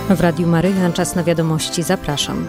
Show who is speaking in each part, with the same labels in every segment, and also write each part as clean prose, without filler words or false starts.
Speaker 1: W Radiu Maryja czas na wiadomości. Zapraszam.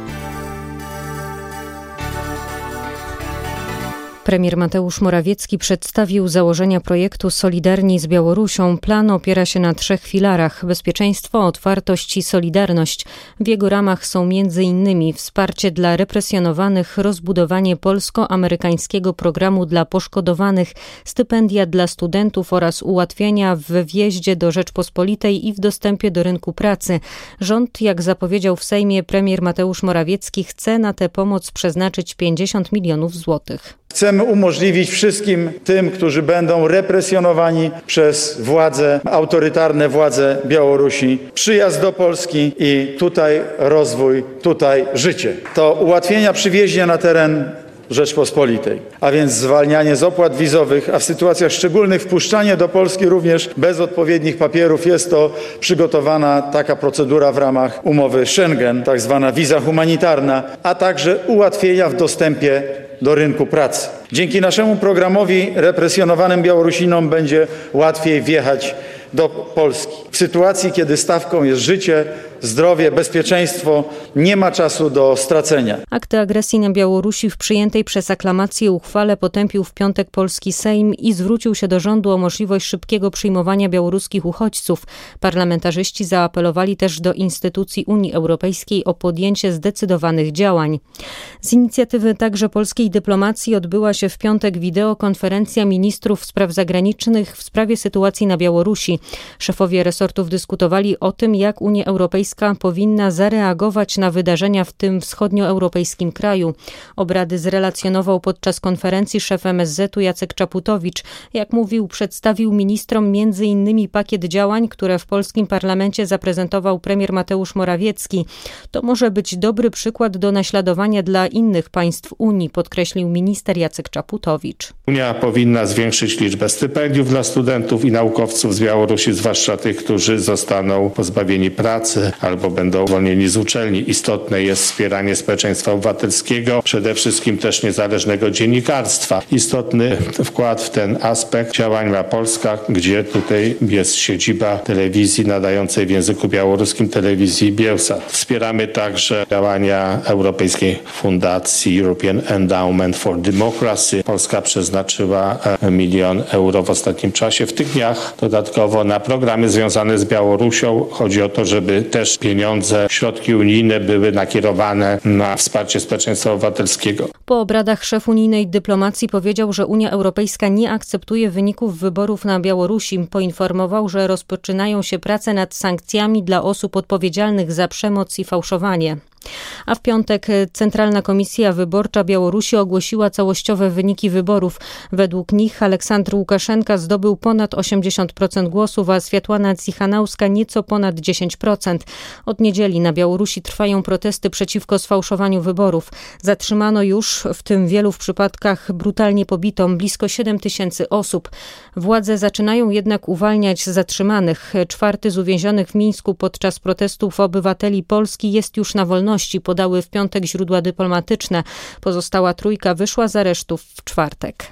Speaker 1: Premier Mateusz Morawiecki przedstawił założenia projektu Solidarni z Białorusią. Plan opiera się na 3 filarach: bezpieczeństwo, otwartość i solidarność. W jego ramach są m.in. wsparcie dla represjonowanych, rozbudowanie polsko-amerykańskiego programu dla poszkodowanych, stypendia dla studentów oraz ułatwienia w wjeździe do Rzeczpospolitej i w dostępie do rynku pracy. Rząd, jak zapowiedział w Sejmie premier Mateusz Morawiecki, chce na tę pomoc przeznaczyć 50 milionów złotych.
Speaker 2: Chcemy umożliwić wszystkim tym, którzy będą represjonowani przez autorytarne władze Białorusi, przyjazd do Polski i tutaj rozwój, tutaj życie. To ułatwienia przywiezienia na teren Rzeczpospolitej, a więc zwalnianie z opłat wizowych, a w sytuacjach szczególnych wpuszczanie do Polski również bez odpowiednich papierów. Jest to przygotowana taka procedura w ramach umowy Schengen, tak zwana wiza humanitarna, a także ułatwienia w dostępie do rynku pracy. Dzięki naszemu programowi represjonowanym Białorusinom będzie łatwiej wjechać do Polski. W sytuacji, kiedy stawką jest życie, zdrowie, bezpieczeństwo, nie ma czasu do stracenia.
Speaker 1: Akty agresji na Białorusi w przyjętej przez aklamację uchwale potępił w piątek polski Sejm i zwrócił się do rządu o możliwość szybkiego przyjmowania białoruskich uchodźców. Parlamentarzyści zaapelowali też do instytucji Unii Europejskiej o podjęcie zdecydowanych działań. Z inicjatywy także polskiej dyplomacji odbyła się w piątek wideokonferencja ministrów spraw zagranicznych w sprawie sytuacji na Białorusi. Szefowie resortów dyskutowali o tym, jak Unia Europejska powinna zareagować na wydarzenia w tym wschodnioeuropejskim kraju. Obrady zrelacjonował podczas konferencji szef MSZ-u Jacek Czaputowicz. Jak mówił, przedstawił ministrom m.in. pakiet działań, które w polskim parlamencie zaprezentował premier Mateusz Morawiecki. To może być dobry przykład do naśladowania dla innych państw Unii, podkreślił minister Jacek Czaputowicz.
Speaker 3: Unia powinna zwiększyć liczbę stypendiów dla studentów i naukowców z Białorusi, zwłaszcza tych, którzy zostaną pozbawieni pracy albo będą zwolnieni z uczelni. Istotne jest wspieranie społeczeństwa obywatelskiego, przede wszystkim też niezależnego dziennikarstwa. Istotny wkład w ten aspekt działań ma Polska, gdzie tutaj jest siedziba telewizji nadającej w języku białoruskim, telewizji Bielsat. Wspieramy także działania Europejskiej Fundacji European Endowment for Democracy. Polska przeznaczyła 1 milion euro w ostatnim czasie. W tych dniach dodatkowo na programy związane z Białorusią. Chodzi o to, żeby też pieniądze, środki unijne były nakierowane na wsparcie społeczeństwa obywatelskiego.
Speaker 1: Po obradach szef unijnej dyplomacji powiedział, że Unia Europejska nie akceptuje wyników wyborów na Białorusi. Poinformował, że rozpoczynają się prace nad sankcjami dla osób odpowiedzialnych za przemoc i fałszowanie. A w piątek Centralna Komisja Wyborcza Białorusi ogłosiła całościowe wyniki wyborów. Według nich Aleksandr Łukaszenka zdobył ponad 80% głosów, a Światłana Cichanauska nieco ponad 10%. Od niedzieli na Białorusi trwają protesty przeciwko sfałszowaniu wyborów. Zatrzymano już, w tym wielu w przypadkach brutalnie pobito, blisko 7 000 osób. Władze zaczynają jednak uwalniać zatrzymanych. 4 z uwięzionych w Mińsku podczas protestów obywateli Polski jest już na wolności, podały w piątek źródła dyplomatyczne. Pozostała 3 wyszła z aresztów w czwartek.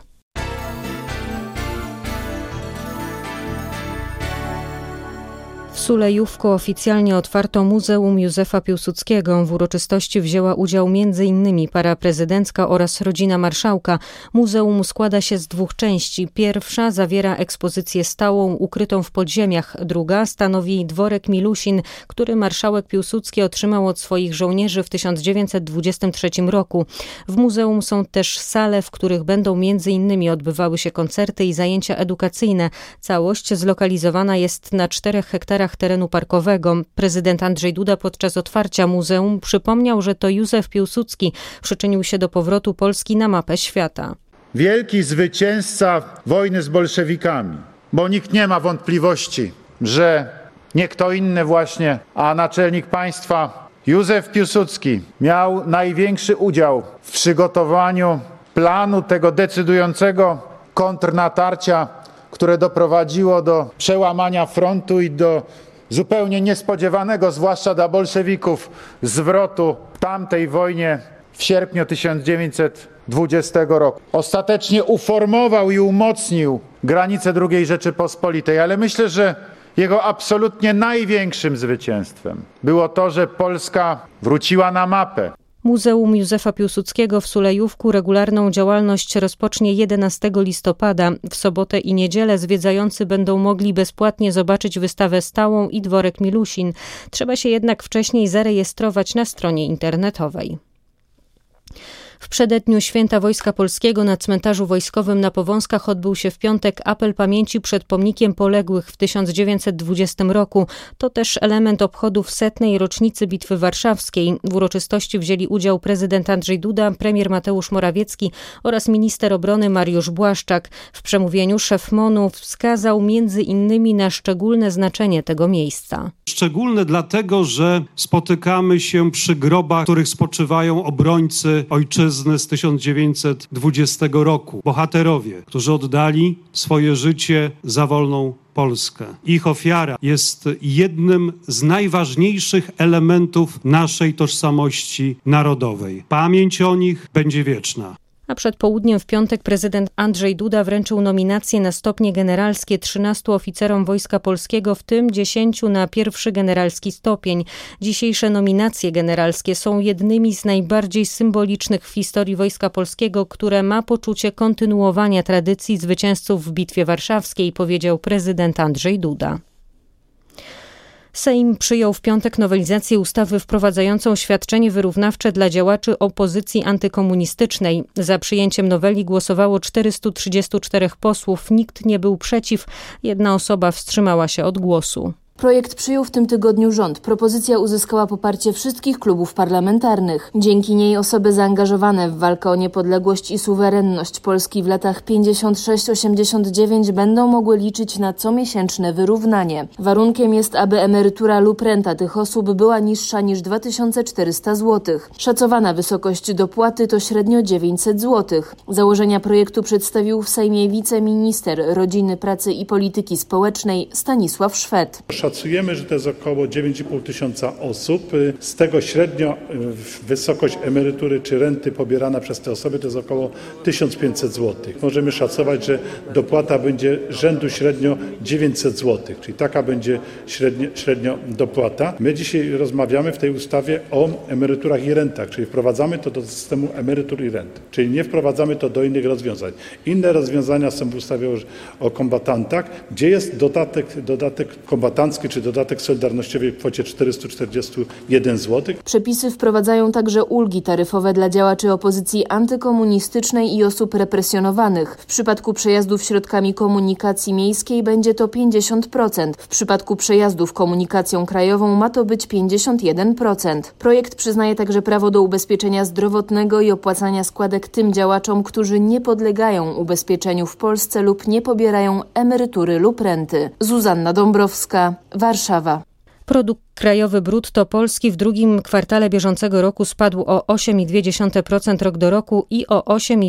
Speaker 1: W Sulejówku oficjalnie otwarto Muzeum Józefa Piłsudskiego. W uroczystości wzięła udział m.in. para prezydencka oraz rodzina marszałka. Muzeum składa się z 2 części. Pierwsza zawiera ekspozycję stałą ukrytą w podziemiach. Druga stanowi dworek Milusin, który marszałek Piłsudski otrzymał od swoich żołnierzy w 1923 roku. W muzeum są też sale, w których będą m.in. odbywały się koncerty i zajęcia edukacyjne. Całość zlokalizowana jest na 4 hektarach terenu parkowego. Prezydent Andrzej Duda podczas otwarcia muzeum przypomniał, że to Józef Piłsudski przyczynił się do powrotu Polski na mapę świata.
Speaker 4: Wielki zwycięzca wojny z bolszewikami, bo nikt nie ma wątpliwości, że nie kto inny właśnie, a naczelnik państwa Józef Piłsudski miał największy udział w przygotowaniu planu tego decydującego kontrnatarcia, które doprowadziło do przełamania frontu i do zupełnie niespodziewanego, zwłaszcza dla bolszewików, zwrotu w tamtej wojnie w sierpniu 1920 roku. Ostatecznie uformował i umocnił granice II Rzeczypospolitej, ale myślę, że Jego absolutnie największym zwycięstwem było to, że Polska wróciła na mapę.
Speaker 1: Muzeum Józefa Piłsudskiego w Sulejówku regularną działalność rozpocznie 11 listopada. W sobotę i niedzielę zwiedzający będą mogli bezpłatnie zobaczyć wystawę stałą i dworek Milusin. Trzeba się jednak wcześniej zarejestrować na stronie internetowej. W przededniu Święta Wojska Polskiego na cmentarzu wojskowym na Powązkach odbył się w piątek apel pamięci przed pomnikiem poległych w 1920 roku. To też element obchodów 100. rocznicy Bitwy Warszawskiej. W uroczystości wzięli udział prezydent Andrzej Duda, premier Mateusz Morawiecki oraz minister obrony Mariusz Błaszczak. W przemówieniu szef MON-u wskazał między innymi na szczególne znaczenie tego miejsca.
Speaker 5: Szczególne dlatego, że spotykamy się przy grobach, w których spoczywają obrońcy ojczyzny z 1920 roku. Bohaterowie, którzy oddali swoje życie za wolną Polskę. Ich ofiara jest jednym z najważniejszych elementów naszej tożsamości narodowej. Pamięć o nich będzie wieczna.
Speaker 1: A przed południem w piątek prezydent Andrzej Duda wręczył nominacje na stopnie generalskie 13 oficerom Wojska Polskiego, w tym 10 na pierwszy generalski stopień. Dzisiejsze nominacje generalskie są jednymi z najbardziej symbolicznych w historii Wojska Polskiego, które ma poczucie kontynuowania tradycji zwycięzców w Bitwie Warszawskiej, powiedział prezydent Andrzej Duda. Sejm przyjął w piątek nowelizację ustawy wprowadzającą świadczenie wyrównawcze dla działaczy opozycji antykomunistycznej. Za przyjęciem noweli głosowało 434 posłów, nikt nie był przeciw, jedna osoba wstrzymała się od głosu.
Speaker 6: Projekt przyjął w tym tygodniu rząd. Propozycja uzyskała poparcie wszystkich klubów parlamentarnych. Dzięki niej osoby zaangażowane w walkę o niepodległość i suwerenność Polski w latach 56-89 będą mogły liczyć na comiesięczne wyrównanie. Warunkiem jest, aby emerytura lub renta tych osób była niższa niż 2400 zł. Szacowana wysokość dopłaty to średnio 900 zł. Założenia projektu przedstawił w Sejmie wiceminister Rodziny, Pracy i Polityki Społecznej Stanisław Szwed.
Speaker 7: Szacujemy, że to jest około 9,5 tysiąca osób. Z tego średnio wysokość emerytury czy renty pobierana przez te osoby to jest około 1500 zł. Możemy szacować, że dopłata będzie rzędu średnio 900 zł, czyli taka będzie średnio dopłata. My dzisiaj rozmawiamy w tej ustawie o emeryturach i rentach, czyli wprowadzamy to do systemu emerytur i rent, czyli nie wprowadzamy to do innych rozwiązań. Inne rozwiązania są w ustawie o kombatantach, gdzie jest dodatek kombatancki czy dodatek solidarnościowy w kwocie 441 zł.
Speaker 6: Przepisy wprowadzają także ulgi taryfowe dla działaczy opozycji antykomunistycznej i osób represjonowanych. W przypadku przejazdów środkami komunikacji miejskiej będzie to 50%. W przypadku przejazdów komunikacją krajową ma to być 51%. Projekt przyznaje także prawo do ubezpieczenia zdrowotnego i opłacania składek tym działaczom, którzy nie podlegają ubezpieczeniu w Polsce lub nie pobierają emerytury lub renty. Zuzanna Dąbrowska, Warszawa.
Speaker 1: Produkt krajowy brutto Polski w drugim kwartale bieżącego roku spadł o 8,2% rok do roku i o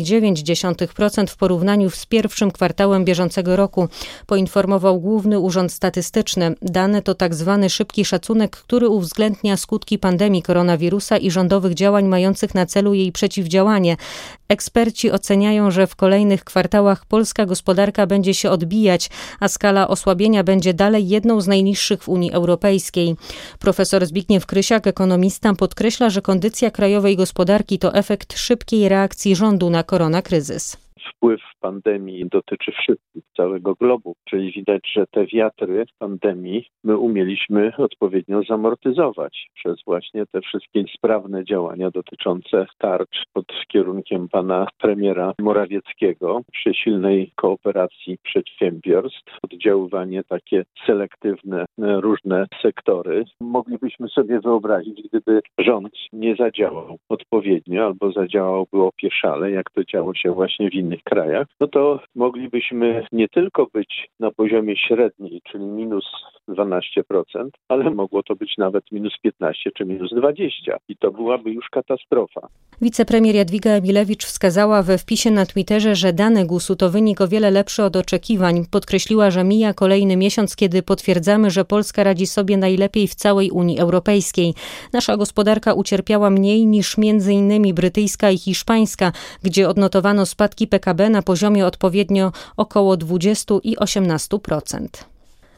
Speaker 1: 8,9% w porównaniu z pierwszym kwartałem bieżącego roku, poinformował Główny Urząd Statystyczny. Dane to tak zwany szybki szacunek, który uwzględnia skutki pandemii koronawirusa i rządowych działań mających na celu jej przeciwdziałanie. Eksperci oceniają, że w kolejnych kwartałach polska gospodarka będzie się odbijać, a skala osłabienia będzie dalej jedną z najniższych w Unii Europejskiej. Profesor Zbigniew Krysiak, ekonomista, podkreśla, że kondycja krajowej gospodarki to efekt szybkiej reakcji rządu na koronakryzys.
Speaker 8: Wpływ pandemii dotyczy wszystkich, całego globu, czyli widać, że te wiatry pandemii my umieliśmy odpowiednio zamortyzować przez właśnie te wszystkie sprawne działania dotyczące tarcz pod kierunkiem pana premiera Morawieckiego, przy silnej kooperacji przedsiębiorstw, oddziaływanie takie selektywne, różne sektory. Moglibyśmy sobie wyobrazić, gdyby rząd nie zadziałał odpowiednio albo zadziałałby opieszale, jak to działo się właśnie w innych krajach, no to moglibyśmy nie tylko być na poziomie średniej, czyli minus 12%, ale mogło to być nawet minus 15 czy minus 20 i to byłaby już katastrofa.
Speaker 1: Wicepremier Jadwiga Emilewicz wskazała we wpisie na Twitterze, że dane GUS-u to wynik o wiele lepszy od oczekiwań. Podkreśliła, że mija kolejny miesiąc, kiedy potwierdzamy, że Polska radzi sobie najlepiej w całej Unii Europejskiej. Nasza gospodarka ucierpiała mniej niż m.in. brytyjska i hiszpańska, gdzie odnotowano spadki PKB na poziomie odpowiednio około 20 i 18%.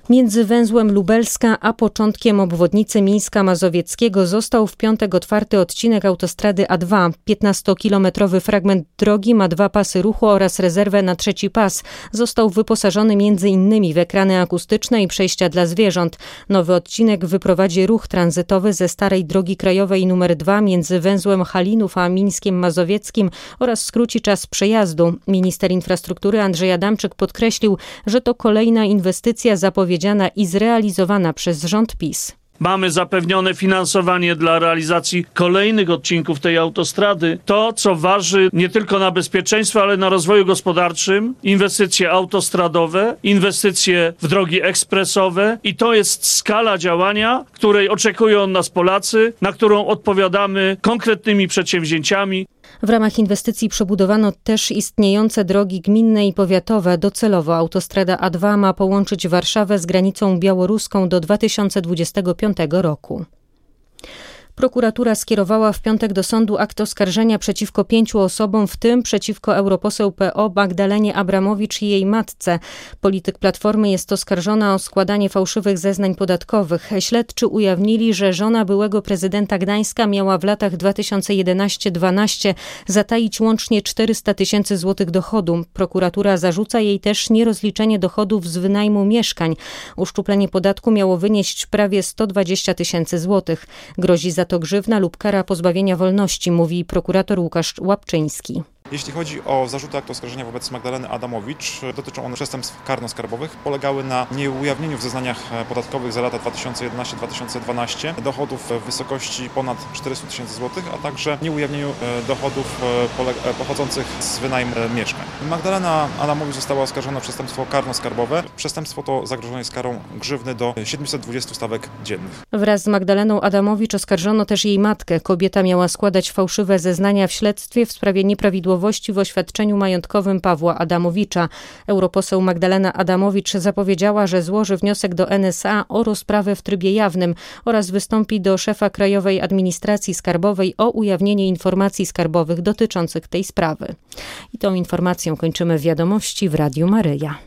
Speaker 1: Między węzłem Lubelska a początkiem obwodnicy Mińska Mazowieckiego został w piątek otwarty odcinek autostrady A2. 15-kilometrowy fragment drogi ma 2 pasy ruchu oraz rezerwę na 3. pas. Został wyposażony m.in. w ekrany akustyczne i przejścia dla zwierząt. Nowy odcinek wyprowadzi ruch tranzytowy ze starej drogi krajowej nr 2 między węzłem Halinów a Mińskiem Mazowieckim oraz skróci czas przejazdu. Minister infrastruktury Andrzej Adamczyk podkreślił, że to kolejna inwestycja zapowiedziana i zrealizowana przez rząd PiS.
Speaker 9: Mamy zapewnione finansowanie dla realizacji kolejnych odcinków tej autostrady. To, co waży nie tylko na bezpieczeństwo, ale na rozwoju gospodarczym. Inwestycje autostradowe, inwestycje w drogi ekspresowe i to jest skala działania, której oczekują od nas Polacy, na którą odpowiadamy konkretnymi przedsięwzięciami.
Speaker 1: W ramach inwestycji przebudowano też istniejące drogi gminne i powiatowe. Docelowo autostrada A2 ma połączyć Warszawę z granicą białoruską do 2025 roku. Prokuratura skierowała w piątek do sądu akt oskarżenia przeciwko 5 osobom, w tym przeciwko europoseł PO Magdalenie Abramowicz i jej matce. Polityk Platformy jest oskarżona o składanie fałszywych zeznań podatkowych. Śledczy ujawnili, że żona byłego prezydenta Gdańska miała w latach 2011-12 zataić łącznie 400 000 złotych dochodu. Prokuratura zarzuca jej też nierozliczenie dochodów z wynajmu mieszkań. Uszczuplenie podatku miało wynieść prawie 120 000 złotych. Grozi za to grzywna lub kara pozbawienia wolności, mówi prokurator Łukasz Łapczyński.
Speaker 10: Jeśli chodzi o zarzuty aktu oskarżenia wobec Magdaleny Adamowicz, dotyczą one przestępstw karno-skarbowych. Polegały na nieujawnieniu w zeznaniach podatkowych za lata 2011-2012 dochodów w wysokości ponad 400 000 złotych, a także nieujawnieniu dochodów pochodzących z wynajmu mieszkań. Magdalena Adamowicz została oskarżona o przestępstwo karno-skarbowe. Przestępstwo to zagrożone jest karą grzywny do 720 stawek dziennych.
Speaker 1: Wraz z Magdaleną Adamowicz oskarżono też jej matkę. Kobieta miała składać fałszywe zeznania w śledztwie w sprawie nieprawidłowości w oświadczeniu majątkowym Pawła Adamowicza. Europoseł Magdalena Adamowicz zapowiedziała, że złoży wniosek do NSA o rozprawę w trybie jawnym oraz wystąpi do szefa Krajowej Administracji Skarbowej o ujawnienie informacji skarbowych dotyczących tej sprawy. I tą informacją kończymy wiadomości w Radiu Maryja.